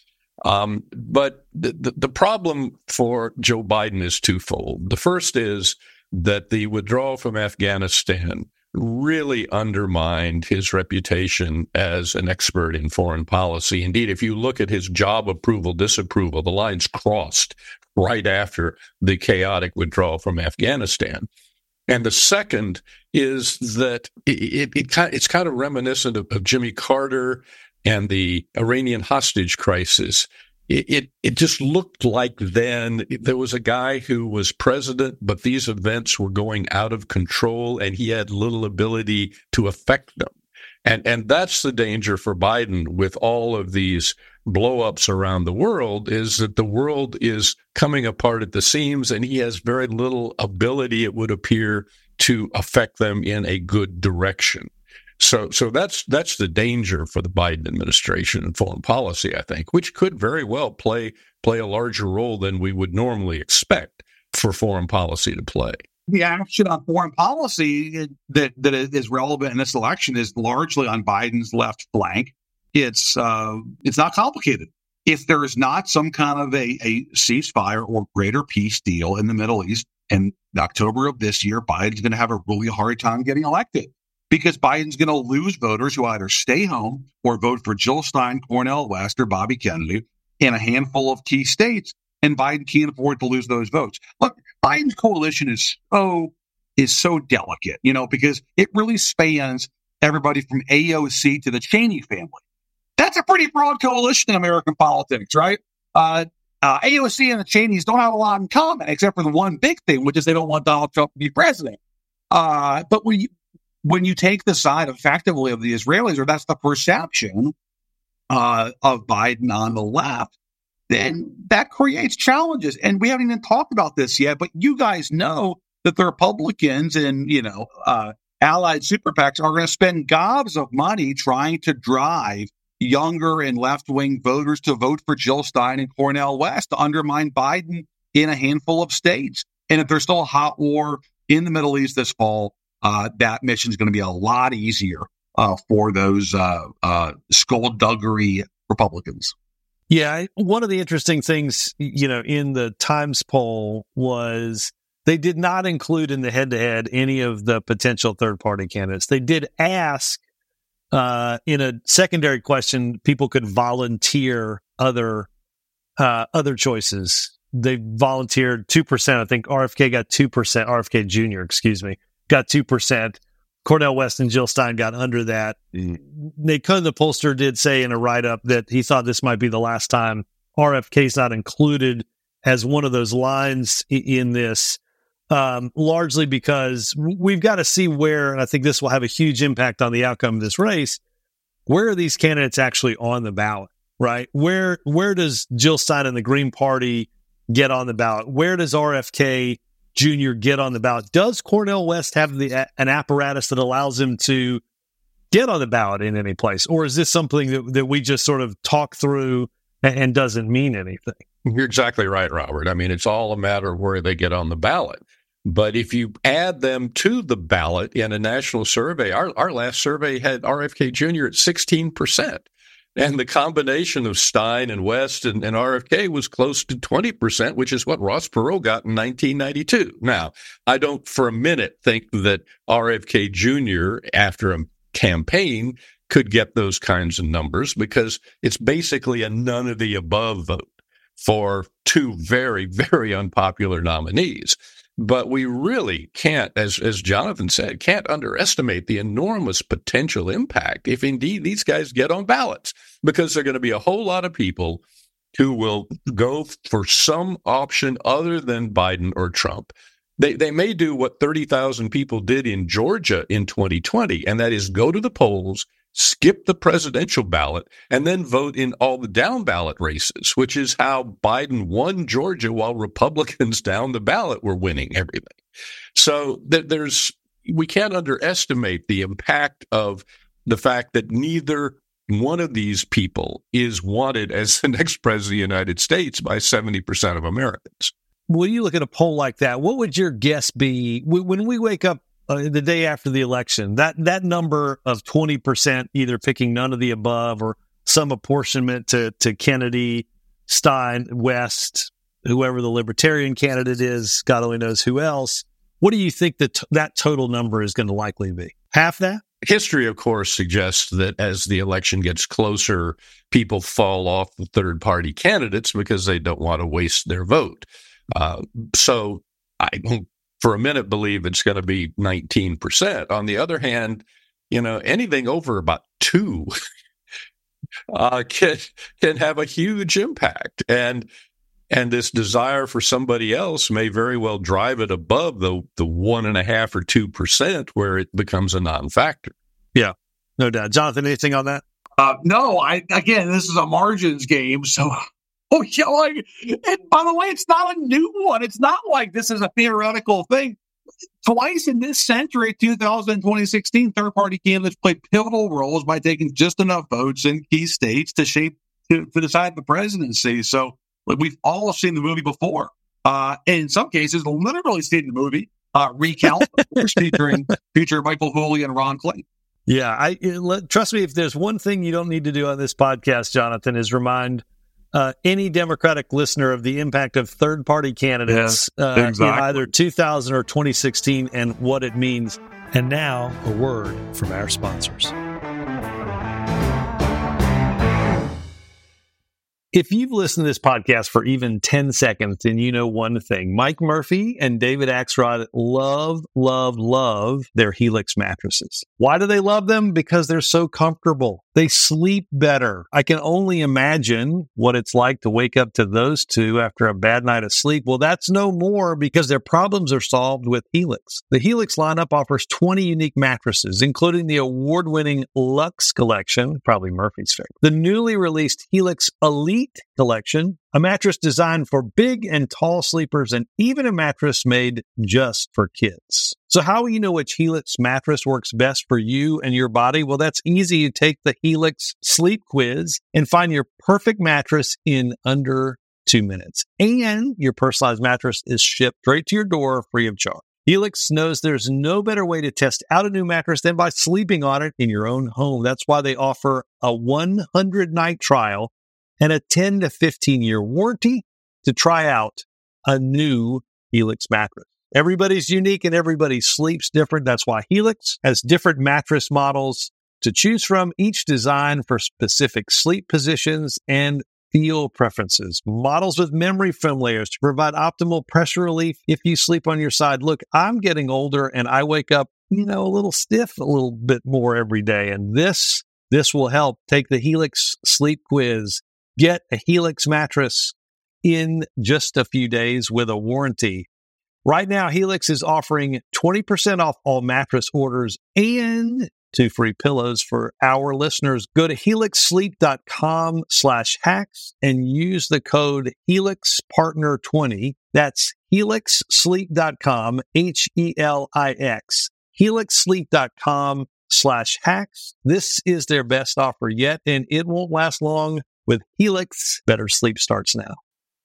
But the problem for Joe Biden is twofold. The first is that the withdrawal from Afghanistan really undermined his reputation as an expert in foreign policy. Indeed, if you look at his job approval, disapproval, the lines crossed right after the chaotic withdrawal from Afghanistan. And the second is that it's kind of reminiscent of Jimmy Carter and the Iranian hostage crisis. It just looked like then there was a guy who was president, but these events were going out of control and he had little ability to affect them. And that's the danger for Biden with all of these blow-ups around the world, is that the world is coming apart at the seams and he has very little ability, it would appear, to affect them in a good direction. So that's the danger for the Biden administration and foreign policy, I think, which could very well play a larger role than we would normally expect for foreign policy to play. The action on foreign policy that is relevant in this election is largely on Biden's left flank. It's not complicated. If there is not some kind of a ceasefire or greater peace deal in the Middle East in October of this year, Biden's going to have a really hard time getting elected, because Biden's going to lose voters who either stay home or vote for Jill Stein, Cornel West, or Bobby Kennedy in a handful of key states, and Biden can't afford to lose those votes. Look, Biden's coalition is so delicate, because it really spans everybody from AOC to the Cheney family. That's a pretty broad coalition in American politics, right? AOC and the Cheneys don't have a lot in common, except for the one big thing, which is they don't want Donald Trump to be president. But when you take the side effectively of the Israelis, or that's the perception of Biden on the left, then that creates challenges. And we haven't even talked about this yet, but you guys know that the Republicans and, allied super PACs are going to spend gobs of money trying to drive younger and left-wing voters to vote for Jill Stein and Cornel West to undermine Biden in a handful of states. And if there's still a hot war in the Middle East this fall, that mission is going to be a lot easier for those skullduggery Republicans. Yeah, one of the interesting things, in the Times poll was they did not include in the head-to-head any of the potential third-party candidates. They did ask in a secondary question, people could volunteer other choices. They volunteered 2%. I think RFK got 2%. RFK Jr., got 2%. Cornel West and Jill Stein got under that. The pollster did say in a write-up that he thought this might be the last time RFK's not included as one of those lines in this, largely because we've got to see where, and I think this will have a huge impact on the outcome of this race, where are these candidates actually on the ballot, right? Where does Jill Stein and the Green Party get on the ballot? Where does RFK Jr. get on the ballot? Does Cornel West have an apparatus that allows him to get on the ballot in any place? Or is this something that we just sort of talk through and doesn't mean anything? You're exactly right, Robert. I mean, it's all a matter of where they get on the ballot. But if you add them to the ballot in a national survey, our last survey had RFK Jr. at 16%. And the combination of Stein and West and RFK was close to 20%, which is what Ross Perot got in 1992. Now, I don't for a minute think that RFK Jr., after a campaign, could get those kinds of numbers, because it's basically a none of the above vote for two very, very unpopular nominees. But we really can't, as Jonathan said, can't underestimate the enormous potential impact if indeed these guys get on ballots, because there are going to be a whole lot of people who will go for some option other than Biden or Trump. They may do what 30,000 people did in Georgia in 2020, and that is go to the polls, skip the presidential ballot, and then vote in all the down ballot races, which is how Biden won Georgia while Republicans down the ballot were winning everything. So we can't underestimate the impact of the fact that neither one of these people is wanted as the next president of the United States by 70% of Americans. When you look at a poll like that, what would your guess be when we wake up the day after the election? That number of 20%, either picking none of the above or some apportionment to Kennedy, Stein, West, whoever the Libertarian candidate is, God only knows who else. What do you think that total number is going to likely be? Half that? History, of course, suggests that as the election gets closer, people fall off the third-party candidates because they don't want to waste their vote. So I don't, for a minute, believe it's going to be 19%. On the other hand, anything over about 2 can have a huge impact. And this desire for somebody else may very well drive it above the 1.5 or 2% where it becomes a non-factor. Yeah, no doubt. Jonathan, anything on that? No, again, this is a margins game. So, and by the way, it's not a new one. It's not like this is a theoretical thing. Twice in this century, 2000 and 2016, third-party candidates played pivotal roles by taking just enough votes in key states to decide the presidency. So, we've all seen the movie before. In some cases, literally seen the movie. Recount, featuring Michael Hooley and Ron Clay. Yeah, trust me, if there's one thing you don't need to do on this podcast, Jonathan, is remind any Democratic listener of the impact of third-party candidates in either 2000 or 2016 and what it means. And now, a word from our sponsors. If you've listened to this podcast for even 10 seconds, then you know one thing. Mike Murphy and David Axelrod love their Helix mattresses. Why do they love them? Because they're so comfortable. They sleep better. I can only imagine what it's like to wake up to those two after a bad night of sleep. Well, that's no more because their problems are solved with Helix. The Helix lineup offers 20 unique mattresses, including the award-winning Luxe Collection, probably Murphy's favorite, the newly released Helix Elite Collection, a mattress designed for big and tall sleepers, and even a mattress made just for kids. So how will you know which Helix mattress works best for you and your body? Well, that's easy. You take the Helix Sleep Quiz and find your perfect mattress in under 2 minutes. And your personalized mattress is shipped straight to your door free of charge. Helix knows there's no better way to test out a new mattress than by sleeping on it in your own home. That's why they offer a 100-night trial and a 10 to 15-year warranty to try out a new Helix mattress. Everybody's unique and everybody sleeps different. That's why Helix has different mattress models to choose from, each designed for specific sleep positions and feel preferences. Models with memory foam layers to provide optimal pressure relief if you sleep on your side. Look, I'm getting older and I wake up, a little stiff a little bit more every day. And this will help. Take the Helix Sleep Quiz. Get a Helix mattress in just a few days with a warranty. Right now, Helix is offering 20% off all mattress orders and 2 free pillows for our listeners. Go to helixsleep.com/hacks and use the code HelixPartner20. That's helixsleep.com, HELIX, helixsleep.com/hacks. This is their best offer yet, and it won't last long. With Helix, better sleep starts now.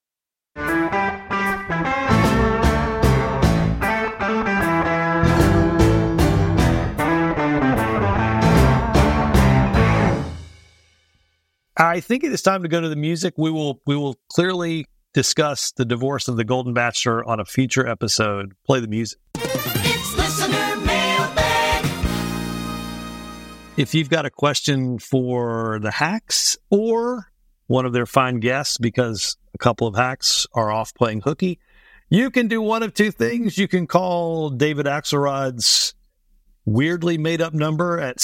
I think it is time to go to the music. We will clearly discuss the divorce of the Golden Bachelor on a future episode. Play the music. It's listener mailbag. If you've got a question for the Hacks or one of their fine guests, because a couple of Hacks are off playing hooky, you can do one of two things. You can call David Axelrod's weirdly made-up number at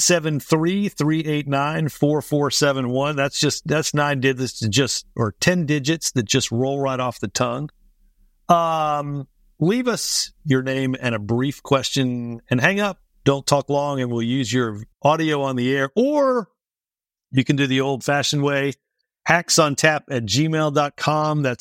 773-389-4471. That's 9 digits or 10 digits that just roll right off the tongue. Leave us your name and a brief question and hang up. Don't talk long, and we'll use your audio on the air. Or you can do the old-fashioned way, hacksontap@gmail.com. That's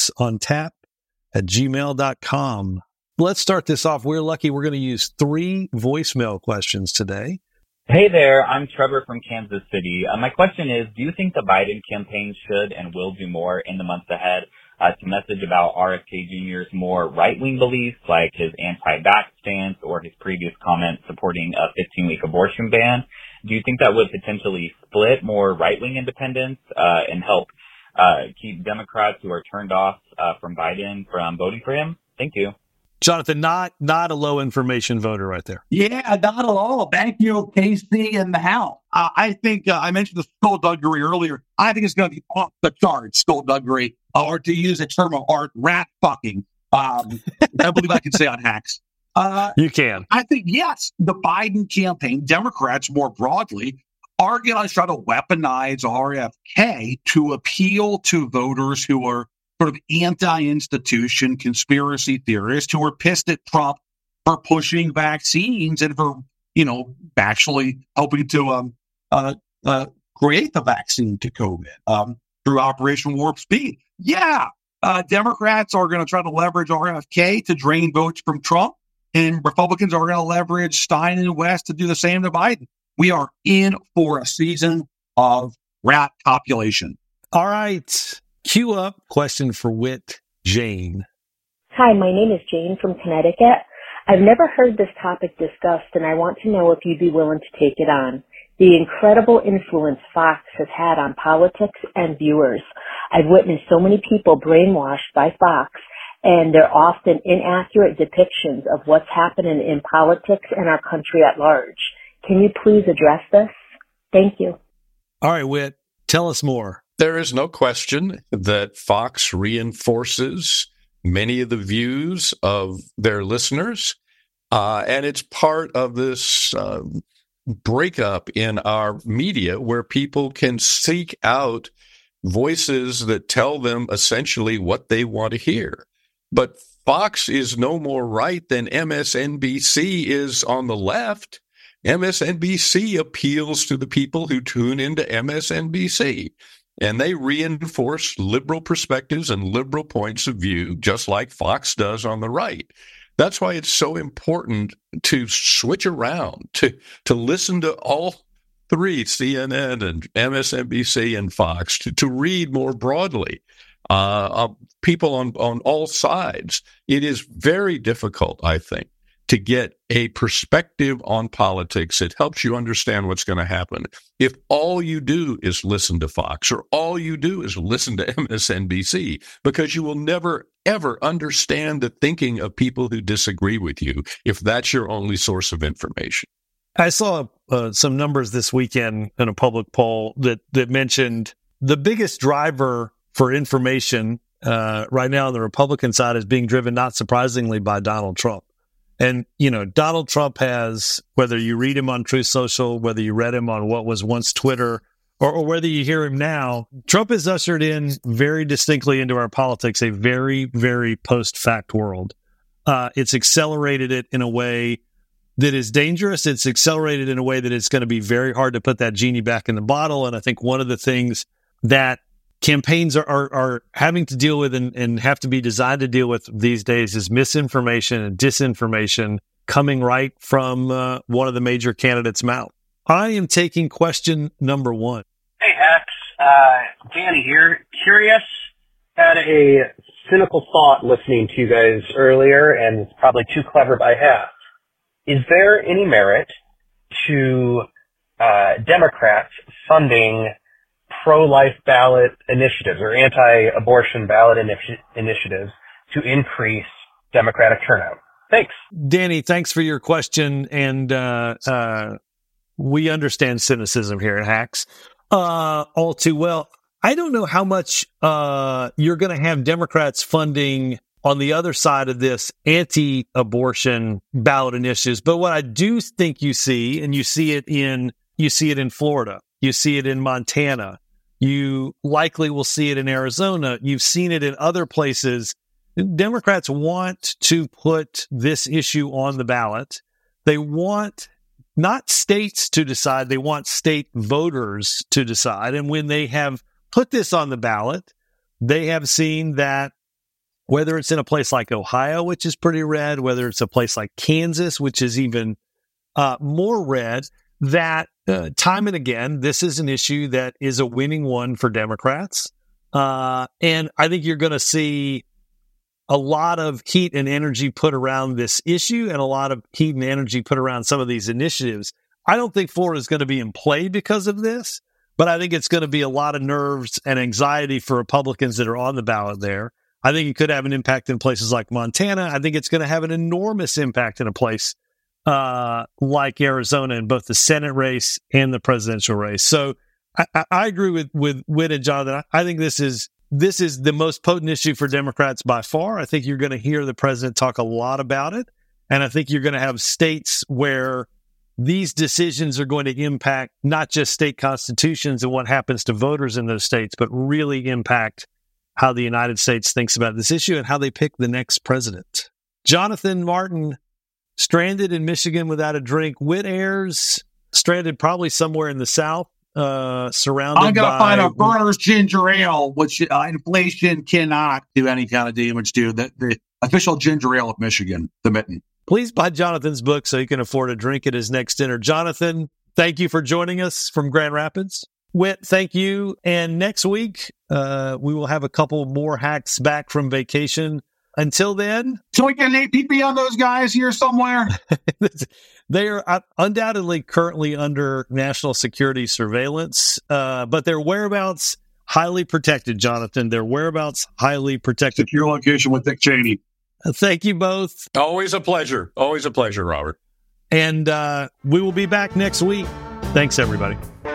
hacksontap@gmail.com. Let's start this off. We're lucky we're going to use 3 voicemail questions today. Hey there, I'm Trevor from Kansas City. My question is, do you think the Biden campaign should and will do more in the months ahead to message about RFK Jr.'s more right-wing beliefs, like his anti-vax stance or his previous comment supporting a 15-week abortion ban? Do you think that would potentially split more right-wing independents and help keep Democrats who are turned off from Biden from voting for him? Thank you. Jonathan, not a low information voter right there. Yeah, not at all. Thank you, Casey and the House. I think I mentioned the skullduggery earlier. I think it's going to be off the charts, skullduggery, or to use a term of art, rat fucking. I believe I can say on Hacks. You can. I think, yes, the Biden campaign, Democrats more broadly, are going to try to weaponize RFK to appeal to voters who are sort of anti-institution conspiracy theorists who are pissed at Trump for pushing vaccines and for, actually helping to create the vaccine to COVID through Operation Warp Speed. Yeah, Democrats are going to try to leverage RFK to drain votes from Trump, and Republicans are going to leverage Stein and West to do the same to Biden. We are in for a season of rat copulation. All right. Cue up question for Whit Jane. Hi, my name is Jane from Connecticut. I've never heard this topic discussed, and I want to know if you'd be willing to take it on. The incredible influence Fox has had on politics and viewers. I've witnessed so many people brainwashed by Fox, and they're often inaccurate depictions of what's happening in politics and our country at large. Can you please address this? Thank you. All right, Whit, tell us more. There is no question that Fox reinforces many of the views of their listeners, and it's part of this breakup in our media where people can seek out voices that tell them essentially what they want to hear. But Fox is no more right than MSNBC is on the left. MSNBC appeals to the people who tune into MSNBC. And they reinforce liberal perspectives and liberal points of view, just like Fox does on the right. That's why it's so important to switch around, to listen to all three, CNN and MSNBC and Fox, to read more broadly. People on all sides. It is very difficult, I think, to get a perspective on politics. It helps you understand what's going to happen. If all you do is listen to Fox or all you do is listen to MSNBC, because you will never, ever understand the thinking of people who disagree with you if that's your only source of information. I saw some numbers this weekend in a public poll that mentioned the biggest driver for information right now on the Republican side is being driven, not surprisingly, by Donald Trump. And, Donald Trump has, whether you read him on Truth Social, whether you read him on what was once Twitter, or whether you hear him now, Trump has ushered in very distinctly into our politics a very, very post-fact world. It's accelerated it in a way that is dangerous. It's accelerated in a way that it's going to be very hard to put that genie back in the bottle. And I think one of the things that campaigns are having to deal with and have to be designed to deal with these days is misinformation and disinformation coming right from one of the major candidates' mouth. I am taking question number 1. Hey, X. Danny here. Curious. Had a cynical thought listening to you guys earlier, and it's probably too clever by half. Is there any merit to Democrats funding pro-life ballot initiatives or anti-abortion ballot initiatives to increase Democratic turnout? Thanks. Danny, thanks for your question. And we understand cynicism here at Hacks all too well. I don't know how much you're going to have Democrats funding on the other side of this anti-abortion ballot initiatives. But what I do think you see, and you see it in Florida, you see it in Montana, you likely will see it in Arizona, you've seen it in other places. Democrats want to put this issue on the ballot. They want not states to decide, they want state voters to decide. And when they have put this on the ballot, they have seen that whether it's in a place like Ohio, which is pretty red, whether it's a place like Kansas, which is even more red, that time and again, this is an issue that is a winning one for Democrats. And I think you're going to see a lot of heat and energy put around this issue and a lot of heat and energy put around some of these initiatives. I don't think Florida is going to be in play because of this, but I think it's going to be a lot of nerves and anxiety for Republicans that are on the ballot there. I think it could have an impact in places like Montana. I think it's going to have an enormous impact in a place like Arizona in both the Senate race and the presidential race. So I agree with Whit and Jonathan. I think this is the most potent issue for Democrats by far. I think you're going to hear the president talk a lot about it. And I think you're going to have states where these decisions are going to impact not just state constitutions and what happens to voters in those states, but really impact how the United States thinks about this issue and how they pick the next president. Jonathan Martin, stranded in Michigan without a drink. Whit Ayers, stranded probably somewhere in the South, surrounded I'm going by... to find a Burner's ginger ale, which inflation cannot do any kind of damage to. The official ginger ale of Michigan, the Mitten. Please buy Jonathan's book so you can afford a drink at his next dinner. Jonathan, thank you for joining us from Grand Rapids. Whit, thank you. And next week, we will have a couple more hacks back from vacation. Until then... So we get an APB on those guys here somewhere? They are undoubtedly currently under national security surveillance, but their whereabouts highly protected, Jonathan. Their whereabouts highly protected. Secure location with Dick Cheney. Thank you both. Always a pleasure. Always a pleasure, Robert. And we will be back next week. Thanks, everybody.